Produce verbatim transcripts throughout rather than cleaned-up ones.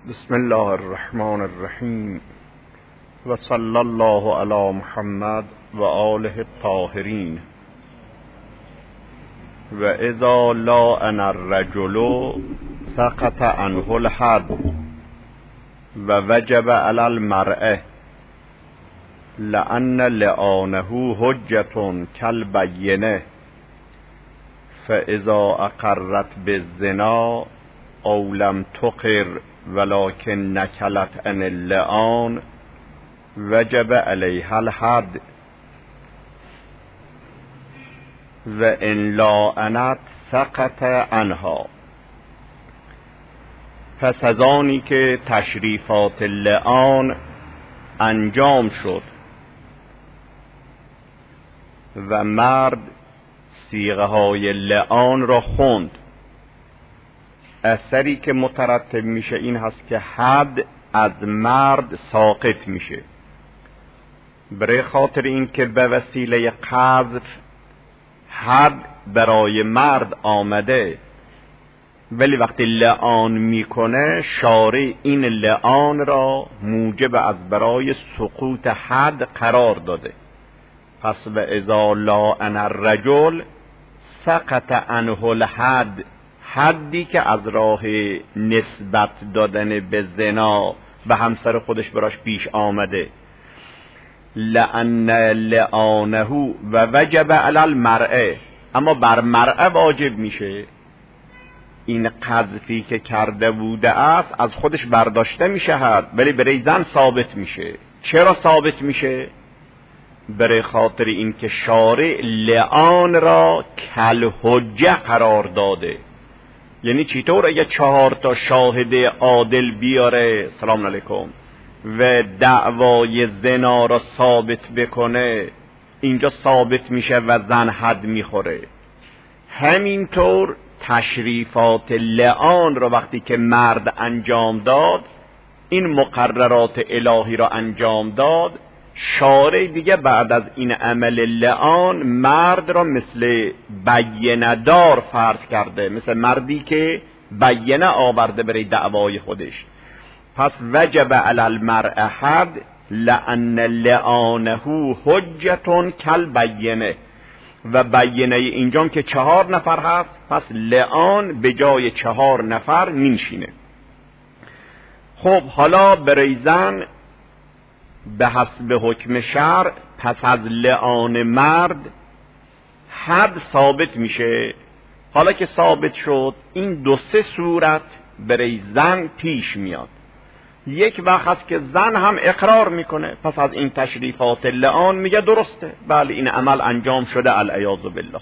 بسم الله الرحمن الرحیم و صلی الله علی محمد و آله الطاهرین. و اذا لعن الرجل سقط عنه الحد و وجب علی المرأة لأن لعانه حجة كالبينة فاذا اقرت بالزنا او لم تقر ولكن نكلت عن اللعان وجب عليها الحد و ان لعنت سقط عنها. پس از آنی که تشریفات لعان انجام شد و مرد صیغه های لعان را خوند، اثری که مترتب میشه این هست که حد از مرد ساقط میشه، برای خاطر این که به وسیله قذف حد برای مرد آمده، ولی وقتی لعان میکنه شارع این لعان را موجب از برای سقوط حد قرار داده. پس و اذا لعن الرجل سقط عنه الحد، حدی که از راه نسبت دادن به زنا به همسر خودش براش پیش آمده، لأن لعانه و وجب علی المرأة، اما بر مرأة واجب میشه. این قذفی که کرده بوده است از خودش برداشته میشه حد، ولی برای زن ثابت میشه. چرا ثابت میشه؟ برای خاطر این که شارع لعان را کل حجه قرار داده. یعنی چطور اگه چهار تا شاهد عادل بیاره سلام علیکم و دعوای زنا را ثابت بکنه، اینجا ثابت میشه و زن حد میخوره. همینطور تشریفات لعان را وقتی که مرد انجام داد، این مقررات الهی را انجام داد، شارع دیگه بعد از این عمل لعان مرد را مثل بینه دار فرض کرده، مثل مردی که بینه آورده برای دعوای خودش. پس وجب علی المرأة حد لأن لعانه حجة کالبینه، و بینه اینجام که چهار نفر هست، پس لعان به جای چهار نفر مینشینه. خب حالا برای زن به حسب حکم شرع پس از لعان مرد حد ثابت میشه. حالا که ثابت شد، این دو سه صورت برای زن پیش میاد. یک وقت هست که زن هم اقرار میکنه، پس از این تشریفات لعان میگه درسته، بله این عمل انجام شده العیاذ بالله.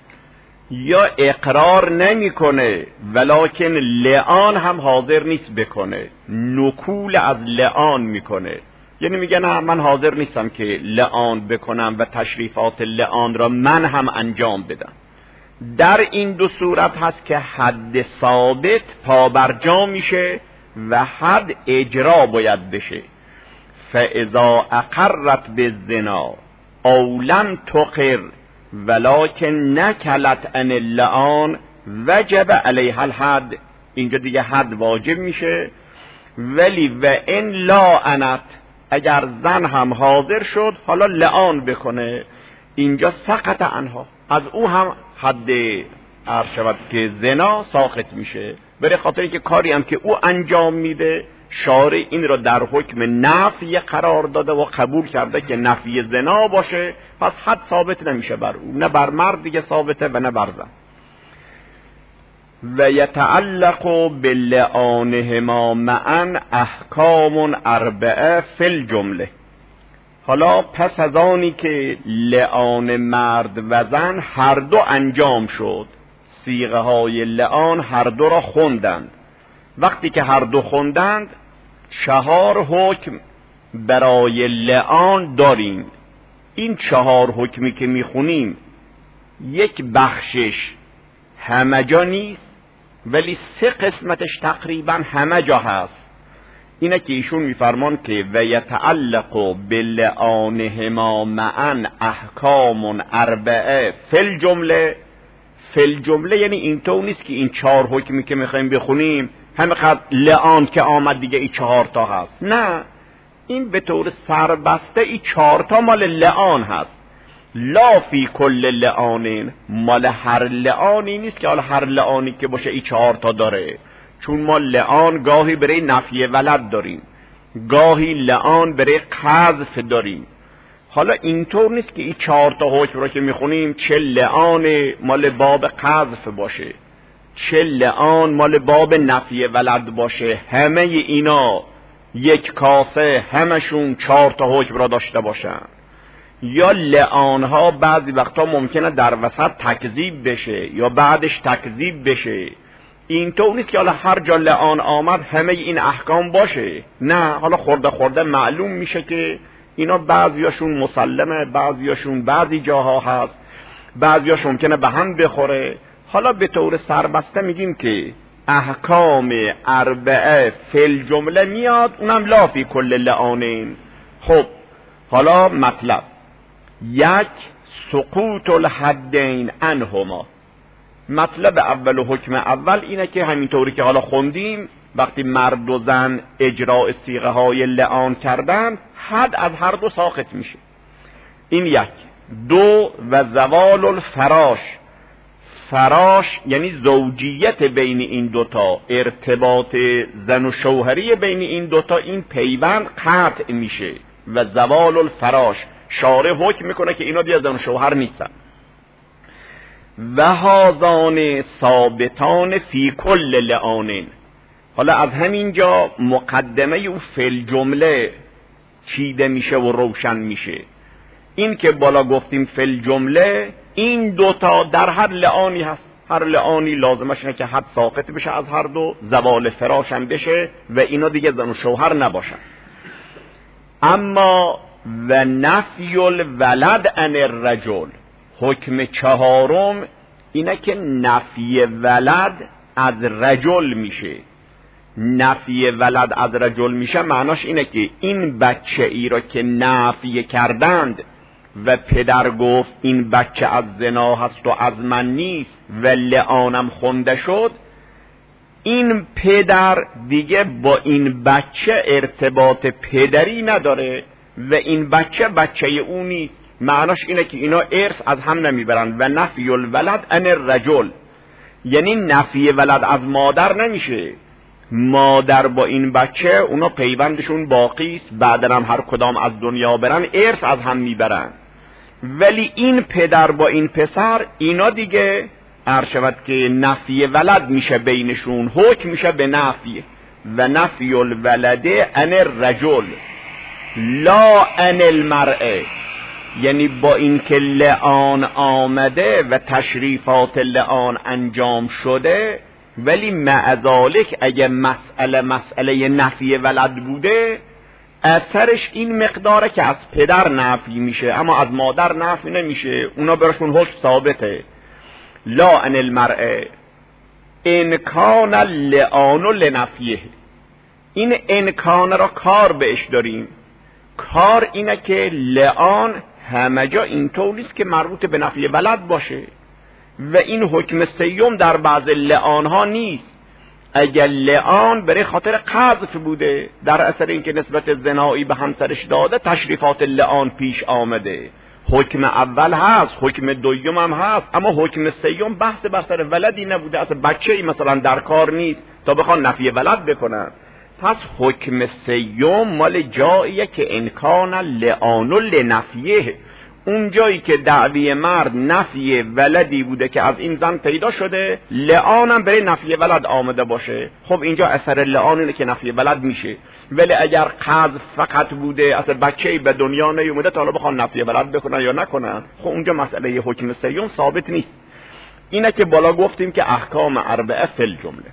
یا اقرار نمیکنه ولکن لعان هم حاضر نیست بکنه، نکول از لعان میکنه، یعنی میگه نه من حاضر نیستم که لعان بکنم و تشریفات لعان را من هم انجام بدم. در این دو صورت هست که حد ثابت پابرجا میشه و حد اجرا باید بشه. فاذا اقرت بالزنا او لم تقر ولكن نکلت عن اللعان وجب علیها الحد، اینجا دیگه حد واجب میشه. ولی و ان لعنت، اگر زن هم حاضر شد حالا لعان بکنه، اینجا سقط عنها، از او هم حد عرض شود که زنا ساقط میشه، برای خاطر که کاری هم که او انجام میده شارع این را در حکم نفی قرار داده و قبول کرده که نفی زنا باشه، پس حد ثابت نمیشه بر او، نه بر مرد دیگه ثابته و نه بر زن. و یتعلق باللعانهما معا احکام اربعه فی الجمله. حالا پس از آنی که لعان مرد و زن هر دو انجام شد، صیغه های لعان هر دو را خوندند، وقتی که هر دو خوندند چهار حکم برای لعان داریم. این چهار حکمی که میخونیم یک بخشش همه جا نیست، ولی سه قسمتش تقریبا همه جا هست. اینه که ایشون میفرمان که و یتعلق باللعانهما معا احکام اربعه فی الجمله. فی الجمله یعنی اینطور نیست که این چهار حکمی که میخوایم بخونیم همینقدر لعان که آمد دیگه این چهار تا هست. نه، این به طور سربسته این چهار تا مال لعان هست. لا فی کل لعانین، مال هر لعانی نیست که حالا هر لعانی که باشه این چهار تا داره، چون ما لعان گاهی برای نفی ولد داریم، گاهی لعان برای قذف داریم. حالا اینطور نیست که این چهار تا حکم را که میخونیم چه لعان مال باب قذف باشه، چه لعان مال باب نفی ولد باشه. همه اینا یک کاسه، همشون چهار تا حکم را داشته باشن. یا لعان ها بعضی وقتا ممکنه در وسط تکذیب بشه یا بعدش تکذیب بشه. اینطور نیست که حالا هر جا لعان آمد همه این احکام باشه. نه، حالا خورده خورده معلوم میشه که اینا بعضیاشون مسلمه، بعضیاشون بعضی جاها هست، بعضیاش ممکنه به هم بخوره. حالا به طور سربسته میگیم که احکام اربعه فل جمله میاد، اونم لا فی کل لعانین. خب حالا مطلب یک، سقوط الحدین عنهما. مطلب اول و حکم اول اینه که همینطوری که حالا خوندیم، وقتی مرد و زن اجراء صیغه های لعان کردن، حد از هر دو ساقط میشه. این یک. دو، و زوال الفراش. فراش یعنی زوجیت بین این دوتا، ارتباط زن و شوهری بین این دوتا، این پیوند قطع میشه. و زوال الفراش، شارع حکم میکنه که اینا دیگه زن و شوهر نیستن. و هازان ثابتان فی کل لعانین. حالا از همینجا مقدمه او فل جمله چیده میشه و روشن میشه. این که بالا گفتیم فل جمله، این دوتا در هر لعانی هست. هر لعانی لازمش اینه که حد ساقط بشه از هر دو، زوال فراش هم بشه و اینا دیگه زن و شوهر نباشن. اما و نفی الولد عن الرجل، حکم چهارم اینه که نفی ولد از رجل میشه. نفی ولد از رجل میشه معناش اینه که این بچه ای را که نفی کردند و پدر گفت این بچه از زنا هست و از من نیست و لعانم خونده شد، این پدر دیگه با این بچه ارتباط پدری نداره و این بچه بچه او نیست. معناش اینه که اینا ارث از هم نمیبرن. و نفی الولد عن الرجل یعنی نفی ولد از مادر نمیشه. مادر با این بچه اونا پیوندشون باقی است، بعدن هم هر کدام از دنیا برن ارث از هم میبرن. ولی این پدر با این پسر، اینا دیگه عرشبت که نفی ولد میشه بینشون، حکم میشه به نفی. و نفی الولده عن الرجل لا عن المرأه، یعنی با این که لعان آمده و تشریفات لعان انجام شده، ولی معذالک اگه مسئله مسئله نفی ولد بوده، اثرش این مقداره که از پدر نفی میشه اما از مادر نفی نمیشه. اونا براشون حکم ثابته. لا عن المرأه ان کان اللعان لنفیه. این انکان را کار بهش داریم. کار اینه که لعان همه جا اینطور نیست که مربوط به نفی ولد باشه و این حکم سیوم در بعض لعان ها نیست. اگر لعان برای خاطر قذف بوده، در اثر اینکه نسبت زنایی به همسرش داده، تشریفات لعان پیش آمده، حکم اول هست، حکم دوم هم هست، اما حکم سیوم بحث بر سر ولدی نبوده، اصلا بچه ای مثلا در کار نیست تا بخوان نفی ولد بکنن. پس حکم سیوم مال جاییه که انکان لعان لنفیه، اون جایی که دعوی مرد نفی ولدی بوده که از این زن پیدا شده، لعانم برای نفی ولد آمده باشه، خب اینجا اثر لعان اینه که نفی ولد میشه. ولی اگر قذف فقط بوده، اصلا بچه‌ای به دنیا نیومده تا حالا بخوان نفی ولد بکنن یا نکنن، خب اونجا مسئله حکم سیوم ثابت نیست. اینه که بالا گفتیم که احکام اربعه فل جمله.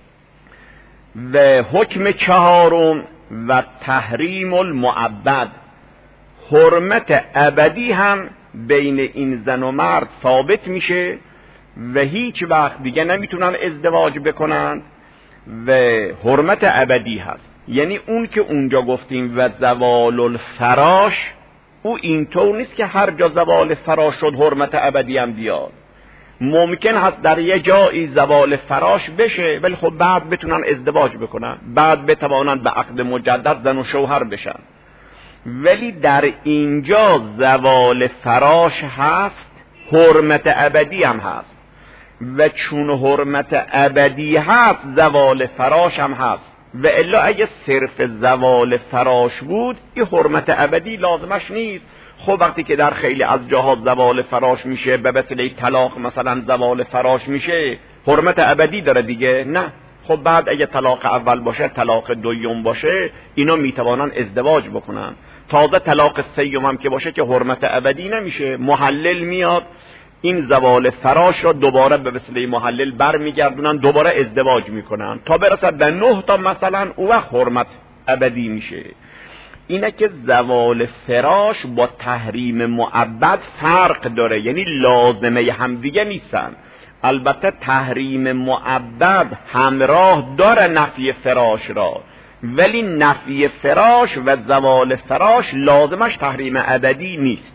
و حکم چهارم و تحریم المعبد، حرمت ابدی هم بین این زن و مرد ثابت میشه و هیچ وقت دیگه نمیتونن ازدواج بکنن و حرمت ابدی هست. یعنی اون که اونجا گفتیم و زوال الفراش، او اینطور نیست که هر جا زوال فراش شد حرمت ابدی هم بیاد. ممکن هست در یه جایی زوال فراش بشه ولی خب بعد بتونن ازدواج بکنن، بعد بتوانن به عقد مجدد زن و شوهر بشن. ولی در اینجا زوال فراش هست، حرمت ابدی هم هست، و چون حرمت ابدی هست زوال فراش هم هست. و الا اگه صرف زوال فراش بود این حرمت ابدی لازمش نیست. خب وقتی که در خیلی از جاها زوال فراش میشه به وسیله طلاق مثلا زوال فراش میشه، حرمت ابدی داره دیگه؟ نه. خب بعد اگه طلاق اول باشه طلاق دوم باشه اینا میتوانن ازدواج بکنن. تازه طلاق سوم هم که باشه که حرمت ابدی نمیشه، محلل میاد این زوال فراش را دوباره به وسیله محلل برمیگردونن، دوباره ازدواج میکنن تا برسد به نه تا مثلا، او وقت حرمت ابدی میشه. اینه که زوال فراش با تحریم مؤبد فرق داره، یعنی لازمه همدیگه نیستن. البته تحریم مؤبد همراه داره نفی فراش را، ولی نفی فراش و زوال فراش لازمش تحریم ابدی نیست.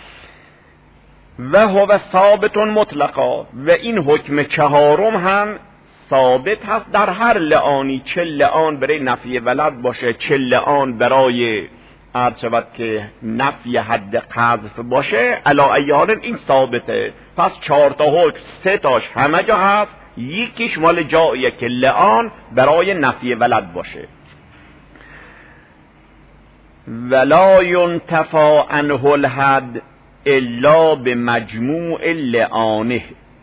و هو ثابت مطلقا، و این حکم چهارم هم ثابت هست در هر لعانی، چه لعان برای نفی ولد باشه چه لعان برای عرض شود که نفی حد قذف باشه، علا ایال این ثابته. پس چهار تا حکم سه تاش همه جا هست، یکیش مال جاییه که لعان برای نفی ولد باشه. ولا ینتفا عنه الحد الا به مجموع لعانه.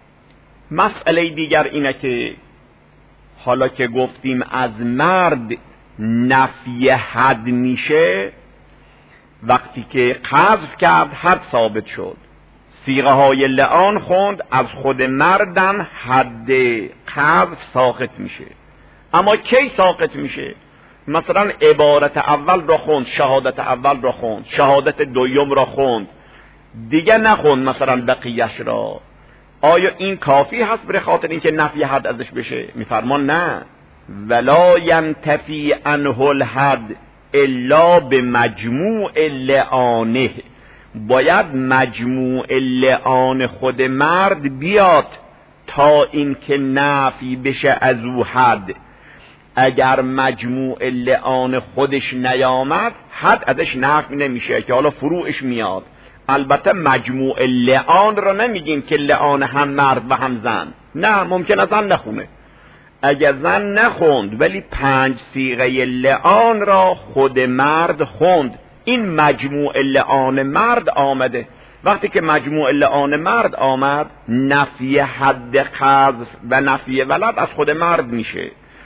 مسئله دیگر اینه که حالا که گفتیم از مرد نفی حد میشه، وقتی که قذف کرد حد ثابت شد، صیغه های لعان خوند، از خود مردم حد قذف ساقط میشه. اما کی ساقط میشه؟ مثلا عبارت اول را خوند، شهادت اول را خوند، شهادت دوم را خوند، دیگه نخوند مثلا بقیهش را. آیا این کافی هست برای خاطر اینکه نفی حد ازش بشه؟ میفرمان نه. ولا ینتفی عنه الحد الا به مجموع لعانه. باید مجموع لعان خود مرد بیاد تا اینکه نفی بشه از او حد. اگر مجموع لعان خودش نیامد حد ازش نفی نمیشه که حالا فروعش میاد. البته مجموع لعان را نمیگیم که لعان هم مرد و هم زن، نه، ممکنه زن نخونه. اگر زن نخوند ولی پنج صیغه لعان را خود مرد خوند، این مجموع لعان مرد آمده. وقتی که مجموع لعان مرد آمد، نفی حد قذف و نفی ولد از خود مرد میشه.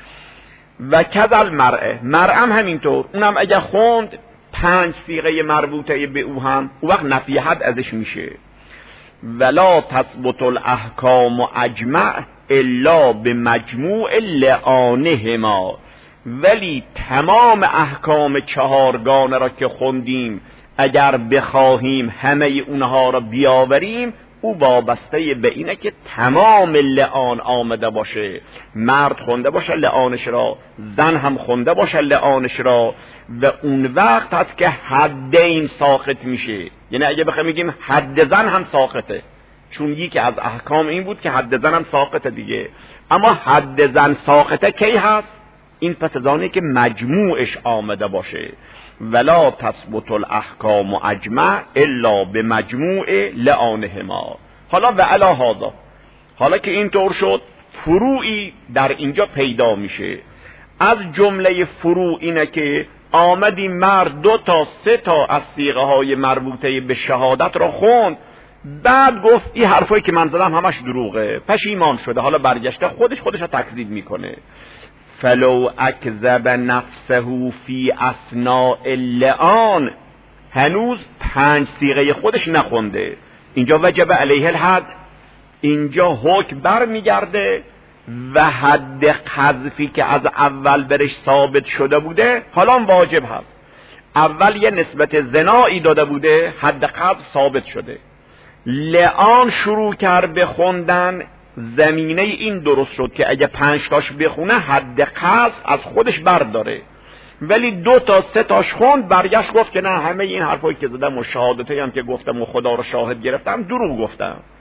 و کذل مرء، مرءم همینطور، اونم اگر خوند پنج صیغه مربوطه به او هم، او وقت نفی حد ازش میشه. ولا تثبت الاحکام اجمع الا به مجموع لعانهما. ولی تمام احکام چهارگانه را که خوندیم اگر بخواهیم همه اونها را بیاوریم، او وابسته به اینه که تمام لعان آمده باشه. مرد خونده باشه لعانش را، زن هم خونده باشه لعانش را، و اون وقت هست که حد این ساقط میشه. یعنی اگه بخوایم میگیم حد زن هم ساقطه، چون یکی از احکام این بود که حد زن هم ساقطه دیگه. اما حد زن ساقطه کی هست؟ این پس از آنه که مجموعش آمده باشه. ولا تثبت الاحکام اجمع الا به مجموع لعانهما. حالا و علی هذا، حالا که اینطور شد، فروعی در اینجا پیدا میشه. از جمله فروع اینه که آمدی مرد دو تا سه تا از صیغه های مربوطه به شهادت را خوند، بعد گفت این حرفایی که من زدم همش دروغه، پشیمان شده، حالا برگشته خودش خودش را تکذیب میکنه. فلو اکذب نفسه فی اثناء اللعان، هنوز پنج صیغه خودش نخونده، اینجا وجب علیه الحد، اینجا حکم بر میگرده و حد قذفی که از اول برش ثابت شده بوده حالا واجب هست. اول یه نسبت زنایی داده بوده، حد قذف ثابت شده، لعان شروع کرد به خوندن، زمینه این درست شد که اگه پنج تاش بخونه حد قذف از خودش برداره. ولی دو تا سه تاش خوند، برگشت گفت که نه، همه این حرفایی که زدم و شهادتایی هم که گفتم و خدا رو شاهد گرفتم دروغ گفتم.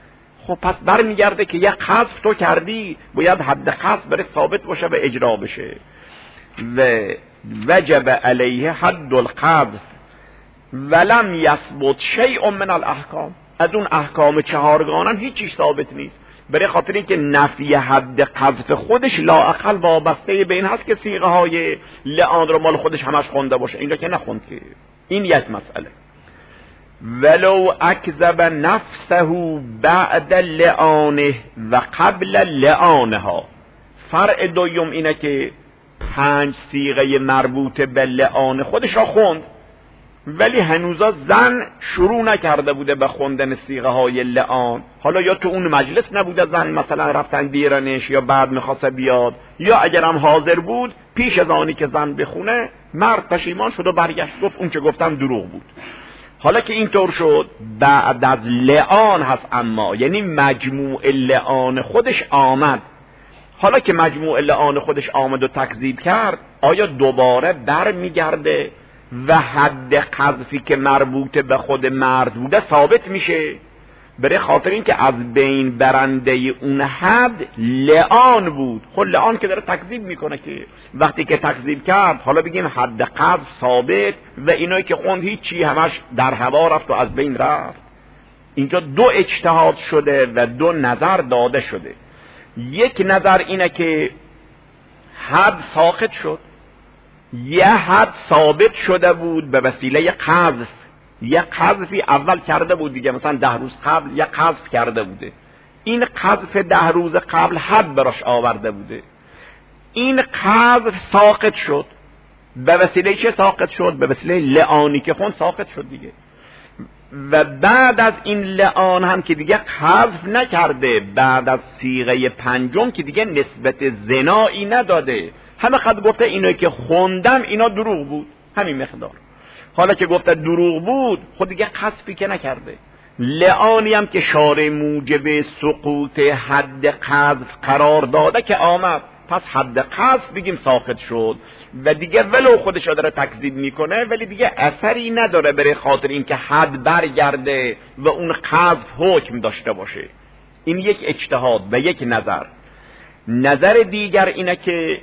خب پس برمیگرده که یه قذف تو کردی، باید حد قذف بره ثابت باشه و اجرا بشه. و وجب علیه حد القذف ولم یثبت شیء من الاحکام. از اون احکام چهارگانم هیچیش ثابت نیست، برای خاطر اینکه نفی حد قذف خودش لااقل وابسته به این هست که صیغه های لعان رو مال خودش همش خونده باشه. اینجا که نخوند که. این یک مسئله. ولو اکذب نفسه بعد لعانه و قبل لعانها. فرع دوم اینه که پنج صیغه مربوط به لعان خودش را خوند، ولی هنوزا زن شروع نکرده بوده به خوندن صیغه های لعان. حالا یا تو اون مجلس نبوده زن، مثلا رفتن بیرنش، یا بعد میخواسته بیاد، یا اگرم حاضر بود پیش از آنی که زن بخونه مرد پشیمان شد و برگشت گفت اون که گفتم دروغ بود. حالا که اینطور شد بعد از لعان هست، اما یعنی مجموع لعان خودش آمد. حالا که مجموع لعان خودش آمد و تکذیب کرد، آیا دوباره بر میگرده و حد قذفی که مربوط به خود مرد بوده ثابت میشه؟ برای خاطر این که از بین برنده اون حد لعان بود. خب لعان که داره تکذیب میکنه، که وقتی که تکذیب کرد حالا بگیم حد قذف ثابت و اینایی که خوند هیچی، همش در هوا رفت و از بین رفت. اینجا دو اجتهاد شده و دو نظر داده شده. یک نظر اینه که حد ساقط شد، یه حد ثابت شده بود به وسیله قذف. یه قذفی اول کرده بود دیگه، مثلا ده روز قبل یه قذف کرده بوده، این قذف ده روز قبل حد براش آورده بوده. این قذف ساقط شد. به وسیله چه ساقط شد؟ به وسیله لعانی که خون ساقط شد دیگه. و بعد از این لعان هم که دیگه قذف نکرده، بعد از صیغه پنجم که دیگه نسبت زنایی نداده، همه قد گفته اینایی که خوندم اینا دروغ بود، همین مقدار. حالا که گفته دروغ بود، خود دیگه قذفی که نکرده. لعانی هم که شارع موجب سقوط حد قذف قرار داده که آمد، پس حد قذف بگیم ساقط شد و دیگه ولو خودش داره تکذیب میکنه ولی دیگه اثری نداره برای خاطر اینکه حد برگرده و اون قذف حکم داشته باشه. این یک اجتهاد و یک نظر. نظر دیگر اینه که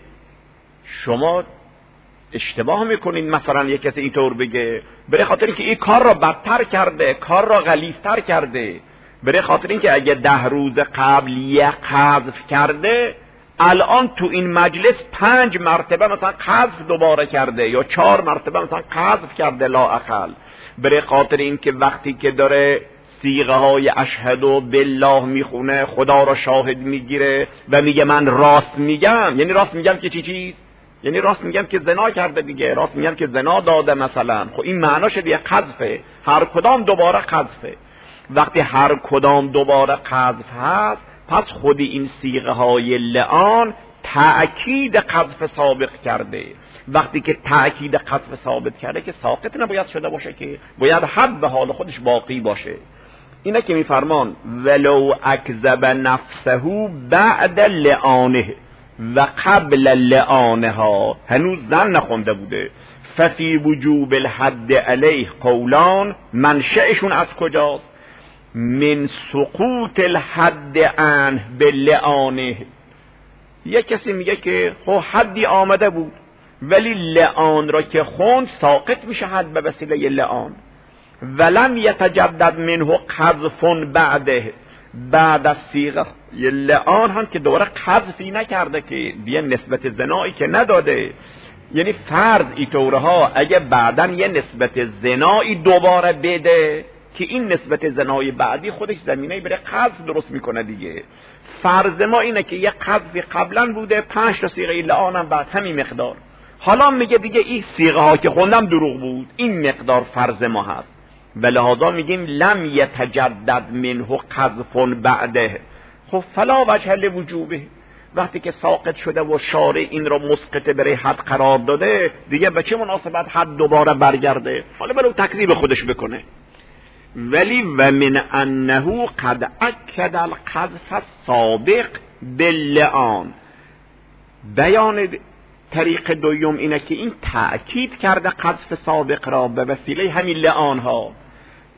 شما اشتباه میکنین، مثلا یک کسی اینطور بگه برای خاطر اینکه این کار را بدتر کرده، کار را غلیظتر کرده، برای خاطر اینکه اگه ده روز قبل یه قذف کرده، الان تو این مجلس پنج مرتبه مثلا قذف دوباره کرده یا چهار مرتبه مثلا قذف کرده لااقل، برای خاطر اینکه وقتی که داره صیغه های اشهد بالله میخونه، خدا را شاهد میگیره و میگه من راست میگم، یعنی راست میگم که چی چیز؟ یعنی راست میگم که زنا کرده دیگه، راست میگم که زنا داده مثلا. خب این معناش دیگه قذفه، هر کدام دوباره قذفه. وقتی هر کدام دوباره قذف هست، پس خودی این صیغه های لعان تأکید قذف سابق کرده. وقتی که تأکید قذف ثابت کرده که ساقط نباید شده باشه، که باید حد به حال خودش باقی باشه. اینه که میفرمان ولو اکذب نفسه بعد لعانه و قبل لعانها، هنوز زن نخونده بوده. ففی وجوب الحد علیه قولان، منشأشون از کجاست؟ من سقوط الحد عنه باللعانه. یک کسی میگه که خب حدی آمده بود ولی لعان را که خوند ساقط میشه حد به وسیله لعان. ولم یتجدد منه قذف بعده، بعد از صیغه لعان هم که دوباره قذفی نکرده، که دیگه نسبت زنایی که نداده. یعنی فرض ایطوره ها اگه بعدن یه نسبت زنایی دوباره بده، که این نسبت زنای بعدی خودش زمینه برای قذف درست میکنه دیگه. فرض ما اینه که یه قذفی قبلا بوده، پنج تا صیغه لعان هم بعد همین مقدار. حالا میگه دیگه این صیغه ها که خوندم دروغ بود، این مقدار فرض ما هست و لحاظا میگیم لم یتجدد منه قذف بعده. خب فلا وجه لوجوبه، وقتی که ساقط شده و شارع این را مسقط برای حد قرار داده، دیگه به چه مناسبت حد دوباره برگرده؟ حالا برای تکذیب خودش بکنه. ولی و من انه قد اکد القذف السابق باللعان. بیان طریق دوم اینه که این تأکید کرده قذف سابق را به وسیله همین لعان ها.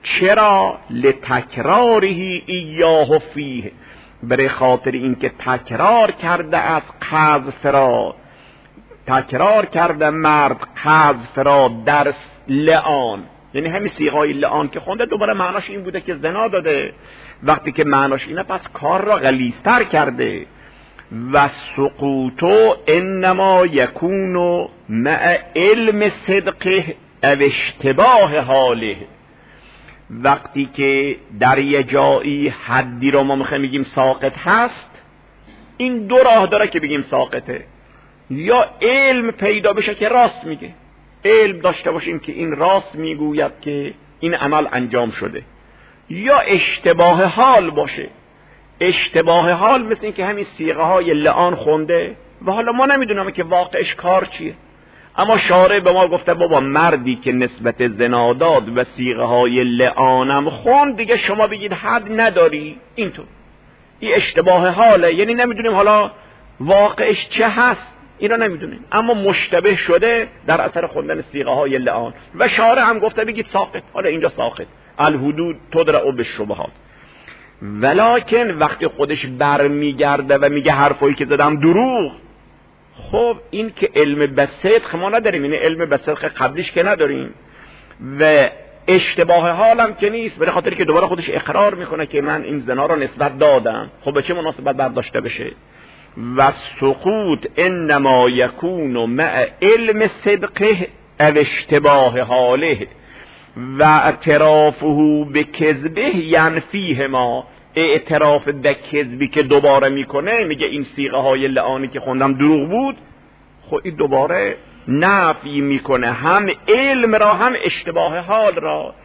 چرا؟ لتکراره ایاه فیه، برای خاطر اینکه تکرار کرده از قذف را، تکرار کرده مرد قذف را در لعان، یعنی همین صیغه لعان که خونده دوباره معناش این بوده که زنا داده. وقتی که معناش اینه پس کار را غلیظتر کرده. و سقوط انما یکون مع علم صدقه او اشتباه حاله، وقتی که در یه جایی حدی رو ما میخوایم بگیم ساقط هست، این دو راه داره که بگیم ساقطه. یا علم پیدا بشه که راست میگه، علم داشته باشیم که این راست میگوید که این عمل انجام شده، یا اشتباه حال باشه. اشتباه حال مثل این که همین صیغه های لعان خونده و حالا ما نمیدونم که واقعش کار چیه، اما شارع به ما گفته بابا مردی که نسبت زنا داد و صیغه های لعانم خوند دیگه شما بگید حد نداری. اینطور این اشتباه حاله، یعنی نمیدونیم حالا واقعش چه هست، اینا نمیدونیم، اما مشتبه شده در اثر خوندن صیغه های لعان و شارع هم گفته بگید ساقط. حالا اینجا ساقط، الحدود تدرع بالشبهات. ولکن وقتی خودش برمیگرده و میگه حرفایی که زدم دروغ، خب این که علم به صدق ما نداریم، این علم به صدق قبلیش که نداریم و اشتباه حالم که نیست، برای خاطر که دوباره خودش اقرار میکنه که من این زنا رو نسبت دادم، خب به چه مناسبت برداشته بشه؟ و سقوط انما یکون مع علم صدقه او اشتباه حاله و اعترافه به کذبه ینفیه ما، اعتراف به کذبی که دوباره میکنه، میگه این صیغه های لعانی که خوندم دروغ بود، خب این دوباره نفی میکنه هم علم را هم اشتباه حال را.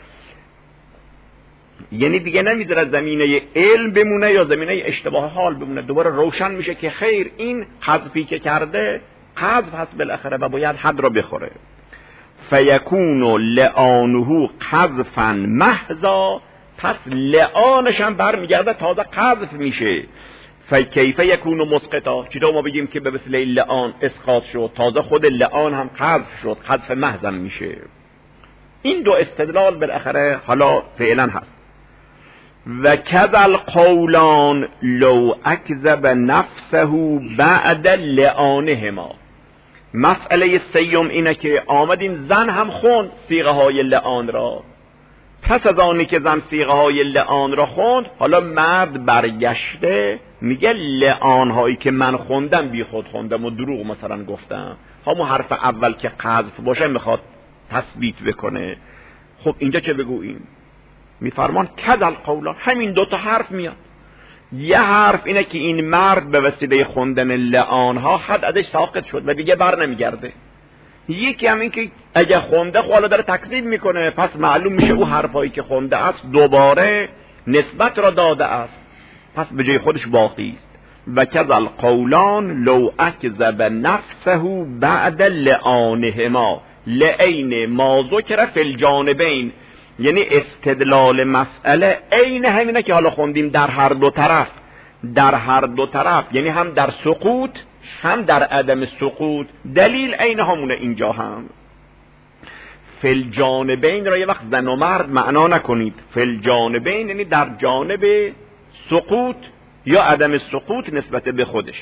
یعنی دیگه نمیذاره زمینه علم بمونه یا زمینه اشتباه حال بمونه، دوباره روشن میشه که خیر این قذفی که کرده قذف هست بالاخره و باید حد را بخوره. فیکون لعانه قذفا محضا، پس لعانش هم برمیگرده تازه قذف میشه. فکیف یکون مسقطا، چطور ما بگیم که به وسیله لعان اسقاط شد، تازه خود لعان هم قذف شد، قذف محض میشه. این دو استدلال بالاخره حالا فعلا هست. و کذا القولان لو اکذب نفسه بعد لعانهما، مسئله سیوم اینه که آمدیم زن هم خوند صیغه های لعان را، پس از آنی که زن صیغه های لعان را خوند، حالا مرد برگشته میگه لعان هایی که من خوندم بی خود خوندم و دروغ مثلا گفتم، همون حرف اول که قذف باشه میخواد تثبیت بکنه. خب اینجا چه بگوییم؟ میفرمان کذا القولان، همین دوتا حرف میاد. یه حرف اینه که این مرد به وسیله خوندن لعان ها حد ازش ساقط شد و دیگه بر نمیگرده. یکی هم این که اگه خونده خب حالا داره تکذیب میکنه، پس معلوم میشه او حرفایی که خونده است دوباره نسبت را داده است، پس به جای خودش باقی است. و کذا القولان لو اکذب نفسه بعد لعانهما لعین ما ذکر فی الجانبین، یعنی استدلال مسئله عین همینه که حالا خوندیم در هر دو طرف، در هر دو طرف یعنی هم در سقوط هم در عدم سقوط، دلیل عین همونه. اینجا هم فی الجانبین را یه وقت زن و مرد معنا نکنید، فی الجانبین یعنی در جانب سقوط یا عدم سقوط نسبت به خودش.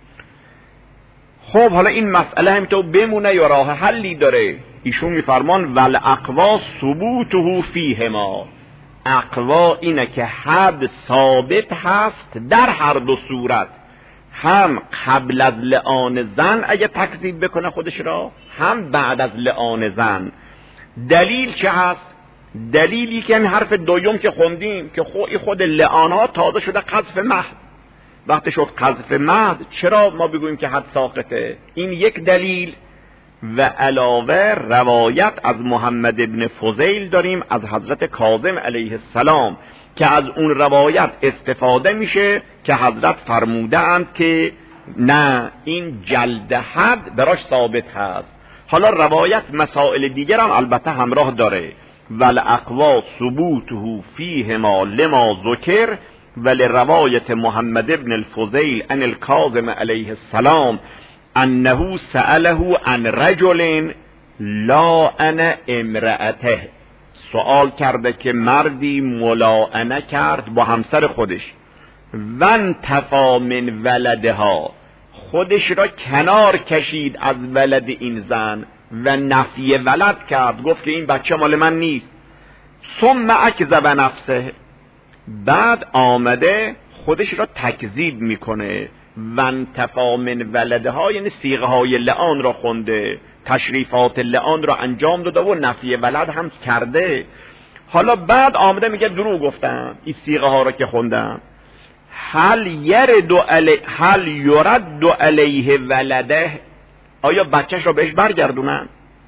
خب حالا این مسئله همینطور بمونه یا راه حلی داره؟ ایشون میفرمان ول اقوا ثبوته فیهما، اقوا اینه که حد ثابت هست در هر دو صورت، هم قبل از لعان زن اگه تکذیب بکنه خودش را، هم بعد از لعان زن. دلیل چه هست؟ دلیلی که این حرف دوم که خوندیم که خود خود لعان ها تازه شده قذف محض. وقتی شد قذف محض چرا ما بگوییم که حد ساقطه؟ این یک دلیل. و علاوه روایت از محمد ابن فضیل داریم از حضرت کاظم علیه السلام که از اون روایت استفاده میشه که حضرت فرموده اند که نه این جلد حد براش ثابت هست. حالا روایت مسائل دیگر هم البته همراه داره. والاقوا ثبوته فیهما لما ذکر ولروایت محمد ابن الفضیل عن الکاظم علیه السلام انه سأله عن رجل لا انا امرأته سوال کرده که مردی ملاعنه کرد با همسر خودش، ون تفا من ولدها، خودش را کنار کشید از ولد این زن و نفی ولد کرد، گفت که این بچه مال من نیست. ثم اکذب نفسه، بعد آمده خودش را تکذیب میکنه. ون تفا من ولدها یعنی صیغه های لعان را خونده، تشریفات لعان را انجام داده و نفی ولد هم کرده. حالا بعد آمده میگه دروغ گفتم این صیغه ها را که خوندم. هل یرد علی هل یرد علیه ولده، آیا بچهش را بهش برگردونن؟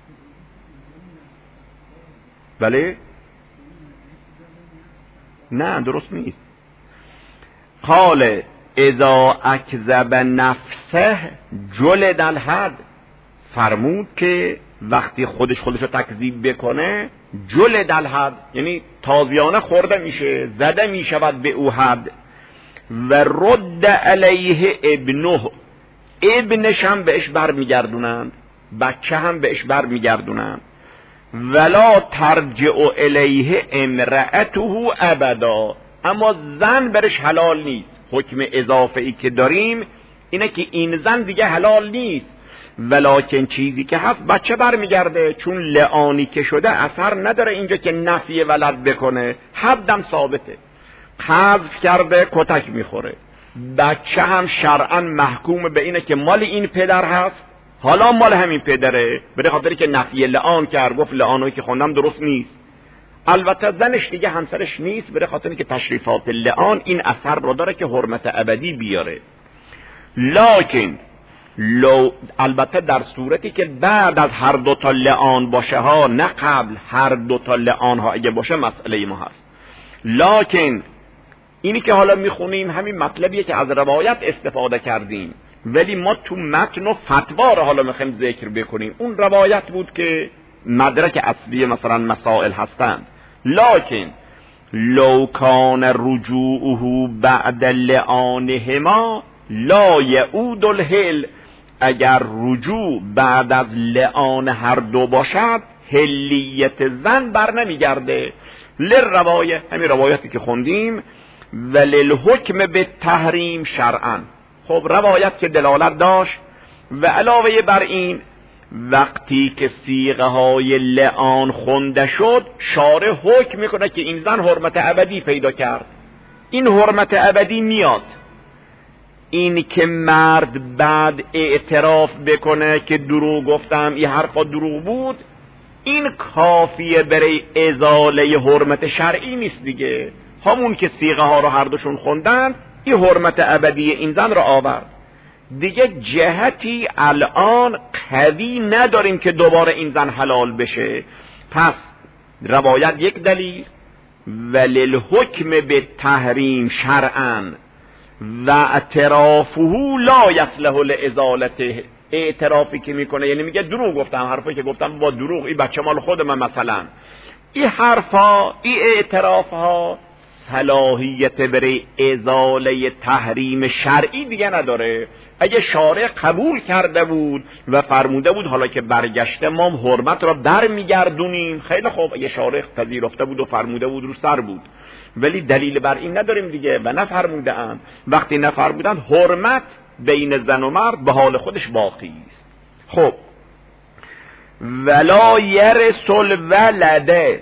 بله؟ نه درست نیست. قال اذا اکذب نفسه جلد الحد، فرمود که وقتی خودش خودش رو تکذیب بکنه جلد الحد یعنی تازیانه خورده میشه، زده میشود به او حد. و رد علیه ابنه، ابنش هم بهش بر میگردونند، بچه هم بهش بر میگردونند. ولا ترجع الیه امرأته ابدا، اما زن برش حلال نیست. حکم اضافه ای که داریم اینه که این زن دیگه حلال نیست، ولکن چیزی که هست بچه برمیگرده، چون لعانی که شده اثر نداره اینجا که نفی ولد بکنه، حدم ثابته. قذف کرده کتک میخوره، بچه هم شرعا محکوم به اینه که مال این پدر هست، حالا مال همین پدره، به خاطری که نفی لعان کرد، گفت لعانوی که خوندم درست نیست. البته زنش دیگه همسرش نیست، به خاطری که تشریفات لعان این اثر رو داره که حرمت ابدی بیاره. لکن لو البته در صورتی که بعد از هر دو تا لعان باشه ها، نه قبل، هر دو تا لعان ها اگه باشه مسئله ما هست. لکن اینی که حالا میخونیم همین مطلبیه که از روایت استفاده کردیم، ولی ما تو متن و فتوا رو حالا میخوایم ذکر بکنیم. اون روایت بود که مدرک اصلی مثلا مسائل هستند. لکن لو کان رجوعه بعد لعانهما لا یعود الحل، اگر رجوع بعد از لعان هر دو باشد حلیت زن بر نمیگرده. للروایه، همین روایتی که خوندیم، وللحکم به تحریم شرعا. خب روایت که دلالت داشت و علاوه بر این وقتی که صیغه های لعان خونده شد، شارع حکم میکنه که این زن حرمت ابدی پیدا کرد. این حرمت ابدی میاد، این که مرد بعد اعتراف بکنه که دروغ گفتم، این حرفا دروغ بود، این کافیه برای ازاله حرمت شرعی نیست دیگه. همون که صیغه ها رو هر دوشون خوندن، این حرمت ابدی این زن رو آورد دیگه. جهتی الان قوی نداریم که دوباره این زن حلال بشه. پس روایت یک دلیل، وللحکم به تحریم شرعا و اعترافه لا یصلح لازالته. اعترافی که میکنه یعنی میگه دروغ گفتم، حرفی که گفتم با دروغ، این بچه مال خود من مثلا. این حرفا، این اعترافها صلاحیت برای ازاله تحریم شرعی دیگه نداره. اگه شارع قبول کرده بود و فرموده بود حالا که برگشته ما حرمت را در میگردونیم، خیلی خوب، اگه شارع پذیرفته بود و فرموده بود رو سر بود، ولی دلیل بر این نداریم دیگه و نفرموده ام. وقتی نفرمودن حرمت بین زن و مرد به حال خودش باقی است. خب ولا یرث الولد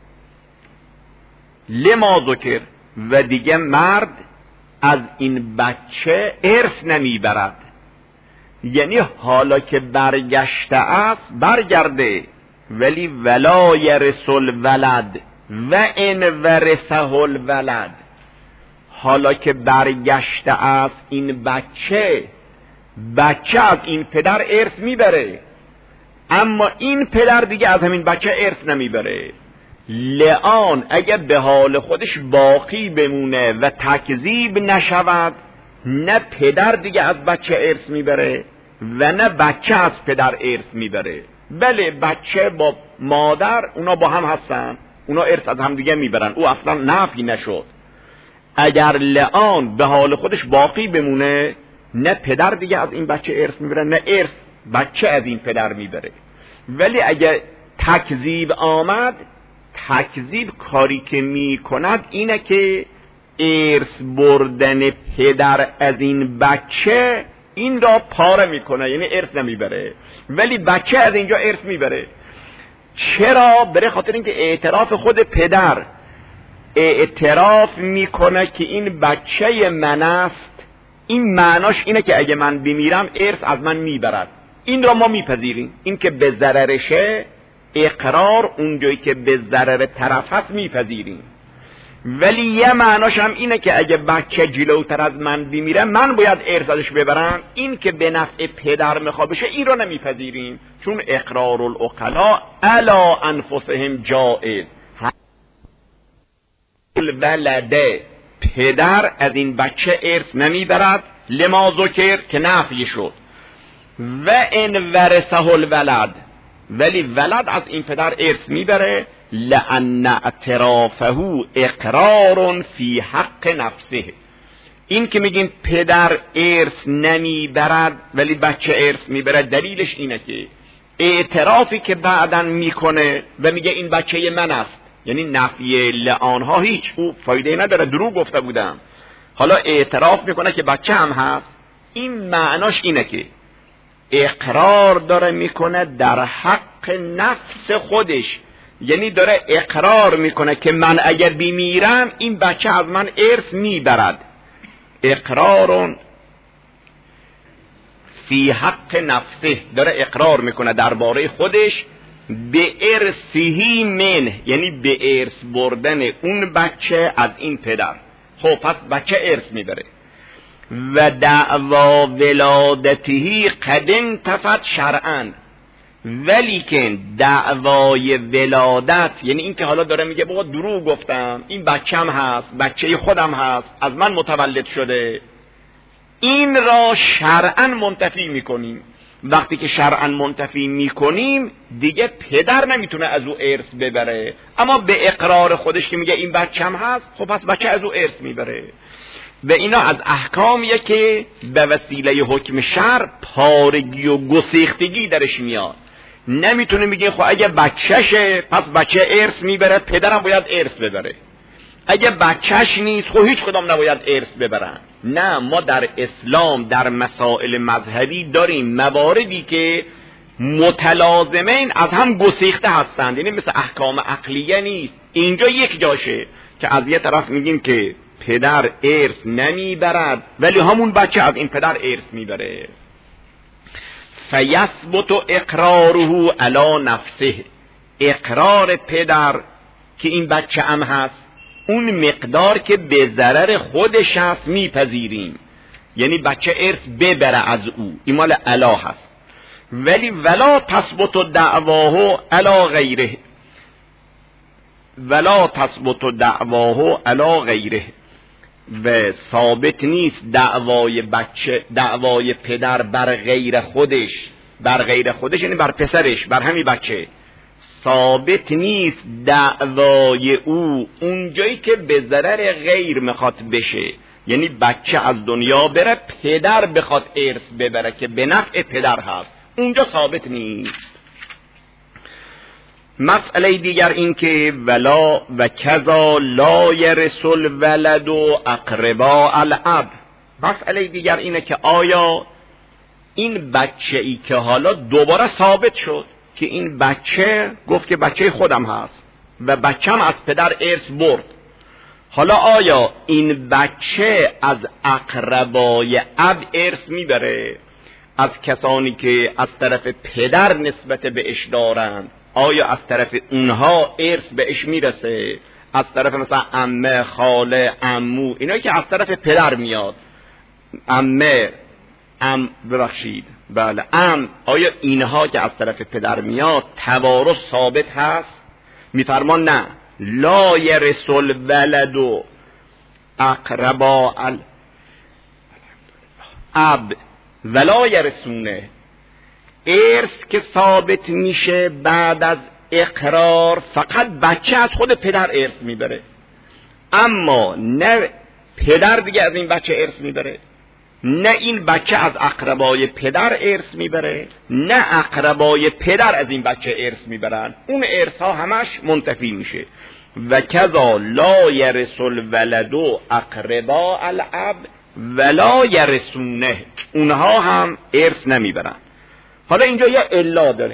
لما ذکر، و دیگه مرد از این بچه ارث نمیبرد. یعنی حالا که برگشته است برگرده، ولی ولا یرث الولد و ان ورثه الولد، حالا که برگشته است این بچه، بچه از این پدر ارث میبره، اما این پدر دیگه از همین بچه ارث نمیبره. لعان اگه به حال خودش باقی بمونه و تکذیب نشود، نه پدر دیگه از بچه ارث میبره و نه بچه از پدر ارث میبره. بله بچه با مادر اونا با هم هستن، اونا ارث از هم دیگه میبرن، او اصلا نفی نشد. اگر لعان به حال خودش باقی بمونه، نه پدر دیگه از این بچه ارث میبره، نه ارث بچه از این پدر میبره. ولی اگه تکذیب آمد، تکذیب کاری که می کند اینه که ارث بردن پدر از این بچه این را پاره میکنه، یعنی ارث نمیبره، ولی بچه از اینجا ارث میبره. چرا؟ برای خاطر اینکه اعتراف خود پدر اعتراف میکنه که این بچه من است. این معناش اینه که اگه من بمیرم ارث از من میبرد. این را ما میپذیریم، این که به ضررشه اقرار اونجایی که به ضرر طرف هست میپذیریم. ولی یه معناش هم اینه که اگه بچه جلوتر از من بمیره من باید ارث ازش ببرم. این که به نفع پدر میخواد بشه این رو نمیپذیریم، چون اقرار العقلاء علی انفسهم جائز. ولده پدر از این بچه ارث نمیبرد، لما ذکر که نفی شد. و ان ورثه الولد، ولی ولد از این پدر ارث میبره، لأن اعترافه اقرار فی حق نفسه. این که میگیم پدر ارث نمیبرد ولی بچه ارث میبرد، دلیلش اینه که اعترافی که بعدن میکنه و میگه این بچه من است، یعنی نفی لآنها هیچ او فایده نداره، دروغ گفته بودم، حالا اعتراف میکنه که بچه هم هست. این معناش اینه که اقرار داره میکنه در حق نفس خودش، یعنی داره اقرار میکنه که من اگر بمیرم این بچه از من ارث میبرد. اقرار فی حق نفسه، داره اقرار میکنه درباره خودش به ارثی من، یعنی به ارث بردن اون بچه از این پدر. خب پس بچه ارث میبره. و دعوا ولادته قد انتفت شرعا، ولیکن دعوای ولادت، یعنی این که حالا داره میگه بابا دروغ گفتم، این بچم هست، بچه خودم هست، از من متولد شده، این را شرعا منتفی میکنیم. وقتی که شرعا منتفی میکنیم دیگه پدر نمیتونه از او ارث ببره، اما به اقرار خودش که میگه این بچم هست، خب پس بچه از او ارث میبره. و اینا از احکامیه که به وسیله حکم شرع پارگی و گسیختگی درش میاد. نمیتونه میگه خب اگه بچهشه پس بچه ارث میبره، پدرم باید ارث ببره. اگه بچهش نیست خب هیچ کدام نباید ارث ببرن. نه، ما در اسلام در مسائل مذهبی داریم مواردی که متلازمین از هم گسیخته هستند، یعنی مثل احکام عقلیه نیست. اینجا یک جاشه که از یه طرف میگیم که پدر ارث نمیبرد ولی همون بچه از این پدر ارث میبره. فیثبت اقراره علی نفسه، اقرار پدر که این بچه هم هست اون مقدار که به ضرر خودش هست میپذیریم، یعنی بچه ارث ببره از او، این مال علا هست. ولی ولا تثبت دعواه علی غیره، ولا تثبت دعواه علی غیره، و ثابت نیست دعوای بچه، دعوای پدر بر غیر خودش، بر غیر خودش یعنی بر پسرش، بر همین بچه ثابت نیست دعوای او اونجایی که به ضرر غیر میخواد بشه، یعنی بچه از دنیا بره پدر بخواد ارث ببره که به نفع پدر هست، اونجا ثابت نیست. مسئله دیگر این که ولا و کذا لا یرث الولد اقرباء الاب. مسئله دیگر اینه که آیا این بچه ای که حالا دوباره ثابت شد که این بچه گفت که بچه خودم هست و بچم از پدر ارث برد، حالا آیا این بچه از اقربای اب ارث میبره، از کسانی که از طرف پدر نسبت بهش دارند، آیا از طرف اونها ارث بهش میرسه؟ از طرف مثلا عمه، خاله، عمو، اینایی که از طرف پدر میاد، عمه، ام ببخشید بله ام، آیا اینها که از طرف پدر میاد توارث ثابت هست؟ میفرمان نه، لا یرث الولد اقرباء الاب ولا یرثونه. ارث که ثابت میشه بعد از اقرار فقط بچه از خود پدر ارث میبره، اما نه پدر دیگه از این بچه ارث میبره. نه این بچه از اقربای پدر ارث میبره، نه اقربای پدر از این بچه ارث میبرن، اون ارث ها همش منتفی میشه. و کذا لا یرث الولد اقربا الاب ولا یرثونه، اونها هم ارث نمیبرن. حالا اینجا یه الا داره،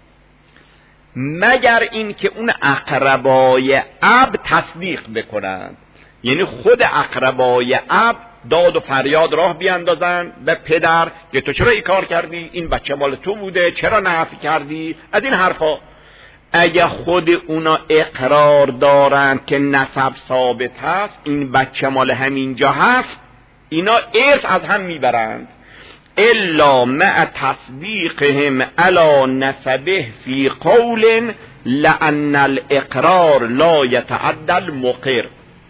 مگر این که اون اقربای اب تصدیق بکنند، یعنی خود اقربای اب داد و فریاد راه بیاندازن به پدر که تو چرا این کار کردی، این بچه مال تو بوده، چرا نفی کردی، از این حرفا. اگه خود اونا اقرار دارن که نسب ثابت هست، این بچه مال همینجا هست، اینا ارث از هم میبرند. الا مع تصدیقهم علی نسبه فی قول لأن الاقرار لا یتعدى المقر.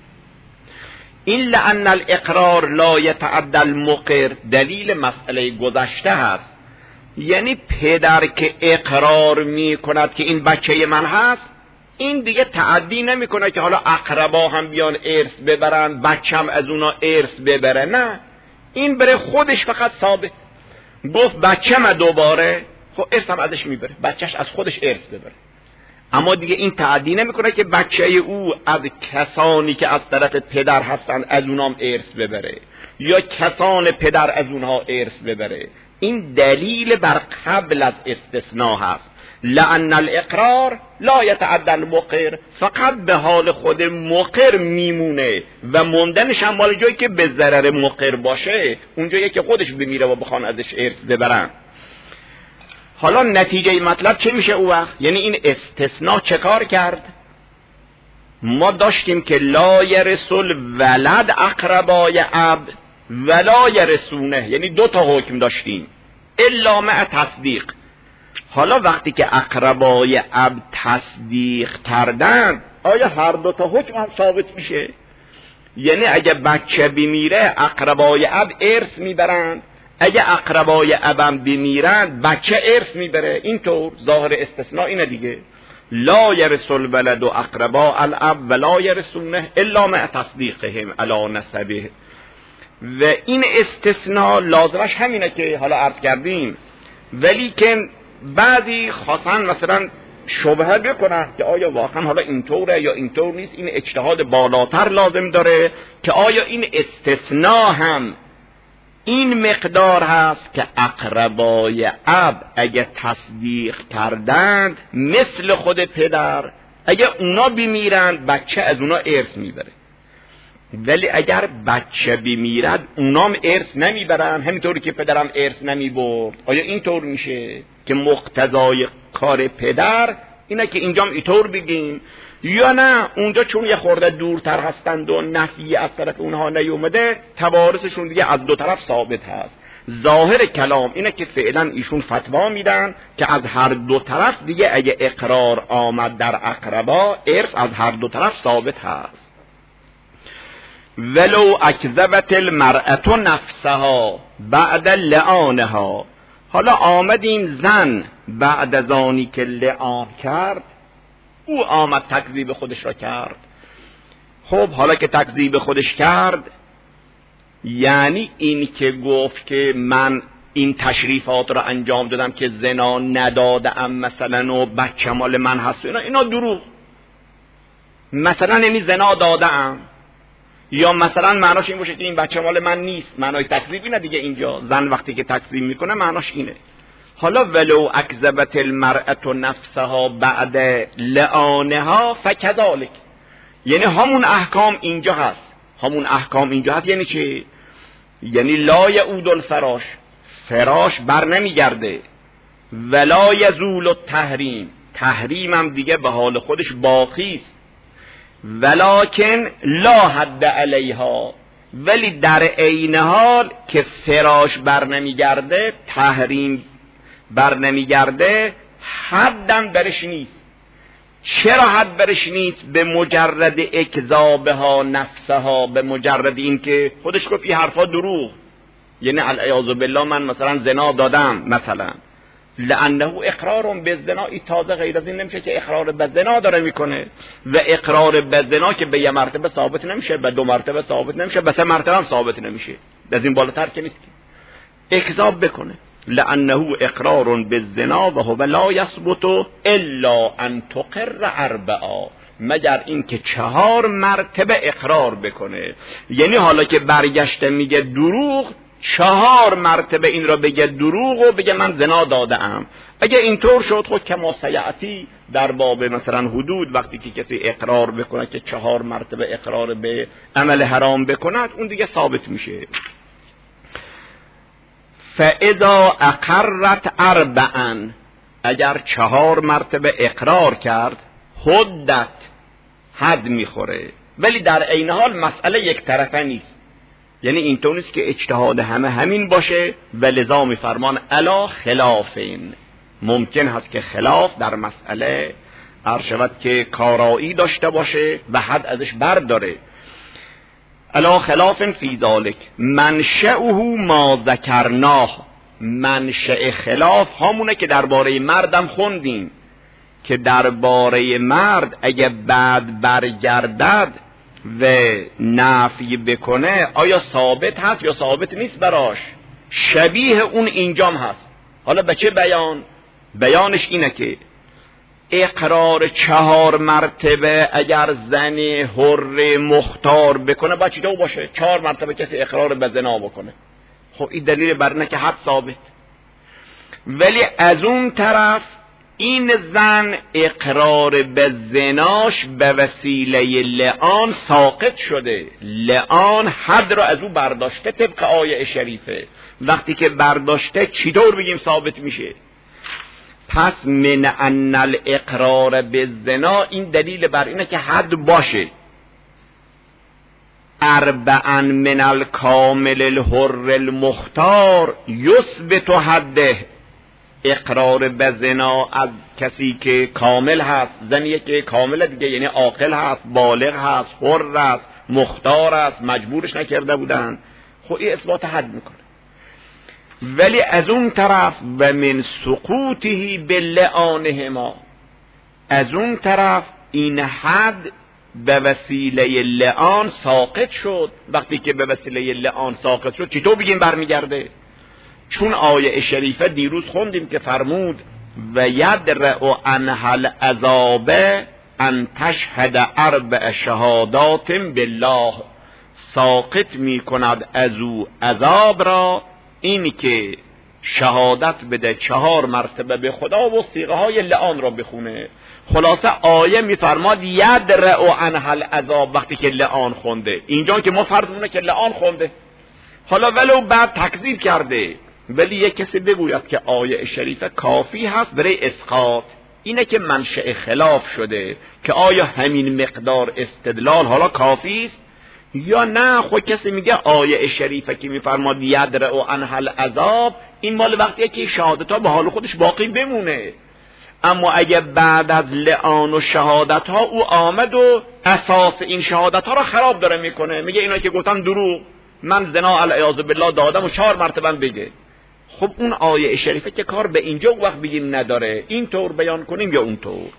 این لأن الاقرار لا یتعدى المقر دلیل مسئله گذشته هست، یعنی پدر که اقرار می کند که این بچه من هست، این دیگه تعدی نمی کنه که حالا اقربا هم بیان ارث ببرن، بچه هم از اونا ارث ببره، نه، این بره خودش فقط ثابت گفت بچه من دوباره، خب ارث هم ازش میبره، بچهش از خودش ارث ببره. اما دیگه این تعدی نمیکنه که بچه او از کسانی که از طرف پدر هستن از اونام ارث ببره، یا کسان پدر از اونها ارث ببره. این دلیل بر قبل از استثناء هست. لأن الاقرار لا یتعدى المقر، فقط به حال خود مقر میمونه و موندنش هم مال جایی که به ضرر مقر باشه، اونجایی که خودش بمیره و بخوان ازش ارث ببرن. حالا نتیجه مطلب چه میشه او وقت؟ یعنی این استثناء چه کار کرد؟ ما داشتیم که لا یرث الولد اقربای اب ولا یرثونه، یعنی دو تا حکم داشتیم الا مع تصدیق. حالا وقتی که اقربای اب تصدیق کردن، آیا هر دو تا حکم هم ثابت میشه؟ یعنی اگه بچه بمیره اقربای اب ارث میبرن، اگه اقربای ابم بمیرن بچه ارث میبره. اینطور ظاهر استثناء اینه دیگه، لا یرث الولد اقربا الاب ولا یرثونه الا مع تصدیقهم علی نسبه. و این استثناء لازمش همینه که حالا عرض کردیم، ولی که بعضی خواستن مثلا شبهه بکنن که آیا واقعا حالا اینطوره یا اینطور نیست. این اجتهاد بالاتر لازم داره که آیا این استثناء هم این مقدار هست که اقربای اب اگه تصدیق کردند مثل خود پدر، اگه اونا بمیرند بچه از اونا ارث میبره، ولی اگر بچه بمیرد اونام ارث نمیبرن، همینطوری که پدرم ارث نمیبرد. آیا اینطور میشه که مقتضای کار پدر اینه که اینجام اینطور بگیم، یا نه اونجا چون یه خورده دورتر هستند و نفی از طرف اونها نیومده، توارثشون دیگه از دو طرف ثابت هست. ظاهر کلام اینه که فعلا ایشون فتوا میدن که از هر دو طرف دیگه اگه اقرار آمد در اقربا، ارث از هر دو طرف ثابت هست. ولو اکذبت المرأة نفسها بعد لعانها. حالا آمدیم زن بعد از آنی که لعان کرد، او آمد تکذیب خودش را کرد. خب حالا که تکذیب خودش کرد، یعنی این که گفت که من این تشریفات را انجام دادم که زنا ندادم مثلا و بچه مال من هست، اینا, اینا دروغ. مثلا یعنی زنا دادم، یا مثلا معناش این باشه که این بچه مال من نیست. معنای تکذیب اینه دیگه. اینجا زن وقتی که تکذیب میکنه معناش اینه. حالا ولو اکذبت المرأة نفسها بعد لعانها فکذالک، یعنی همون احکام اینجا هست. همون احکام اینجا هست یعنی چی؟ یعنی لا یعود الفراش، فراش بر نمیگرده، ولا یزول التحریم، تحریم هم دیگه به حال خودش باقی است. ولکن لا حد علیها، ولی در عین حال که فراش بر نمیگرده، تحریم بر نمیگرده، حدم برش نیست. چرا حد برش نیست؟ به مجرد اکذابها نفسها، به مجرد این که خودش گفت این حرفا دروغ، یعنی العیاذ بالله من مثلا زنا دادم مثلا، لانه اقرار به زنا، این تازه غیر از این نمیشه که اقرار به زنا داره میکنه. و اقرار به زنا که به یه مرتبه ثابت نمیشه، به دو مرتبه ثابت نمیشه، به سه مرتبه هم ثابت نمیشه. از این بالاتر که نیست که اکذاب بکنه. لانه اقرار بالزنا و هو لا یثبت الا ان تقر اربعا، مگر اینکه چهار مرتبه اقرار بکنه. یعنی حالا که برگشته میگه دروغ، چهار مرتبه این را بگه دروغ و بگه من زنا داده ام. اگه اینطور شد خود کما سیعتی در باب مثلا حدود، وقتی که کسی اقرار بکنه که چهار مرتبه اقرار به عمل حرام بکند، اون دیگه ثابت میشه. فاذا اقرت اربعا، اگر چهار مرتبه اقرار کرد، حدت حد میخوره. ولی در عین حال مسئله یک طرفه نیست، یعنی اینطور نیست که اجتهاد همه همین باشه و لذا میفرمان الا خلافین. ممکن هست که خلاف در مسئله ارشود که کارایی داشته باشه و حد ازش برداره. الا خلاف فی ذالک منشأه ما ذکرناه. منشأ خلاف همونه که درباره مردم خوندیم، که درباره مرد اگه بعد برگردد و نفی بکنه آیا ثابت هست یا ثابت نیست براش. شبیه اون اینجام هست. حالا به چه بیان؟ بیانش اینه که اقرار چهار مرتبه اگر زن حر مختار بکنه باید چطور باشه؟ چهار مرتبه کسی اقرار به زنا بکنه، خب این دلیل بر اینه که حد ثابت. ولی از اون طرف این زن اقرار به زناش به وسیله لعان ساقط شده، لعان حد را از او برداشته طبق آیه شریفه. وقتی که برداشته چطور بگیم ثابت میشه؟ پس من ان الاقرار به زنا این دلیل بر اینه که حد باشه. اربعا من الکامل الحر المختار یثبت حده. اقرار به زنا از کسی که کامل هست، زنی که کامل دیگه، یعنی عاقل هست، بالغ هست، حر هست، مختار است، مجبورش نکرده بودن، خب این اثبات حد میکنه. ولی از اون طرف و من سقوطه بلعانهما، از اون طرف این حد به وسیله لعان ساقط شد. وقتی که به وسیله لعان ساقط شد چطور بگیم برمیگرده؟ چون آیه شریفه دیروز خوندیم که فرمود و یدرأ عنها العذاب ان تشهد اربع شهادات بالله، ساقط می کند از او عذاب را این که شهادت بده چهار مرتبه به خدا و صیغه های لعان را بخونه. خلاصه آیه میفرماد یدرأ عنها العذاب وقتی که لعان خونده. اینجا که ما فرضونه که لعان خونده، حالا ولو بعد تکذیب کرده، ولی یک کسی بگوید که آیه شریفه کافی هست برای اسقاط، اینه که منشأ خلاف شده که آیا همین مقدار استدلال حالا کافی است یا نه. خود کسی میگه آیه شریفه که میفرماد یدرأ عنها العذاب این مال وقتیه که شهادت ها به حال خودش باقی بمونه. اما اگه بعد از لعان و شهادت ها او آمد و اساس این شهادت ها را خراب داره میکنه، میگه اینا که گفتن دروغ، من زنا العیاذ بالله دادم و چهار مرتبه بگه، خب اون آیه شریفه که کار به اینجا وقت بگیم نداره، این طور بیان کنیم یا اون طور.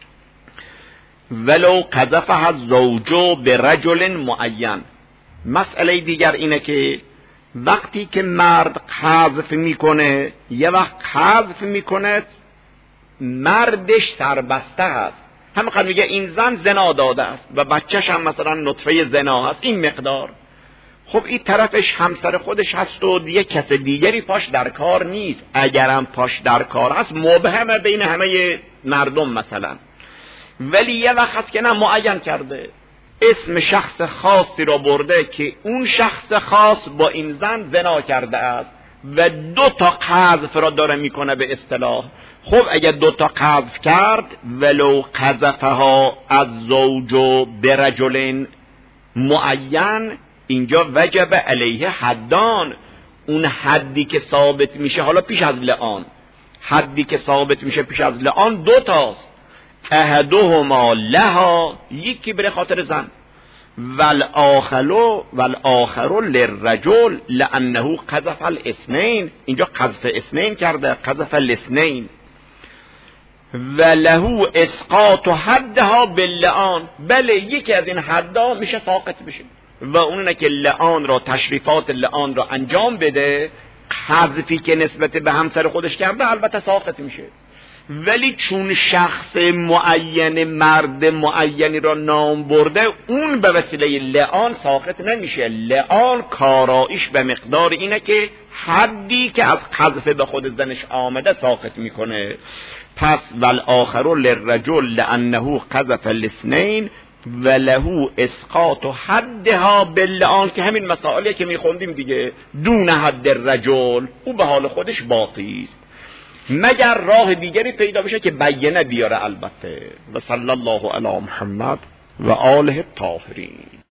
ولو قذفها الزوج برجل معین. مسئله دیگر اینه که وقتی که مرد قذف میکنه، یه وقت قذف میکنه مردش سربسته هست، همینقدر میگه این زن زنا داده است و بچهش هم مثلا نطفه زنا هست این مقدار، خب این طرفش همسر خودش هست و یه کس دیگری پاش در کار نیست. اگرم پاش در کار هست مبهمه بین همه مردم مثلا، ولی یه وقت هست که نه معین کرده، اسم شخص خاصی را برده که اون شخص خاص با این زن زنا کرده است و دو تا قذف را داره میکنه به اصطلاح. خب اگه دو تا قذف کرد، ولو قذفها از زوج برجل معین، اینجا وجب علیه حدان. اون حدی که ثابت میشه حالا پیش از لعان، حدی که ثابت میشه پیش از لعان دو تاست، احدهما لها، یکی بر خاطر زن، والآخر والآخر للرجل لانه قذف الاثنين، اینجا قذف اثنین کرده، قذف الاثنين، وله اسقاط حدها باللعان، بله یکی از این حدها میشه ساقط بشه. و اونه که لعان را، تشریفات لعان را انجام بده، حذفی که نسبت به همسر خودش کرده البته ساقط میشه. ولی چون شخص معین، مرد معینی را نام برده، اون به وسیله لعان ساقط نمیشه. لعان کارایش به مقدار اینه که حدی که از قذف به خود زنش آمده ساقط میکنه. پس والآخر للرجل لانه قذف الاثنین و له اسقاط حدها باللعان، که همین مسائلی که میخوندیم دیگه، دون حد الرجل، او به حال خودش باقی است، مگر راه دیگری پیدا بشه که بیانه بیاره البته. و صلی الله علی محمد و آله الطاهرین.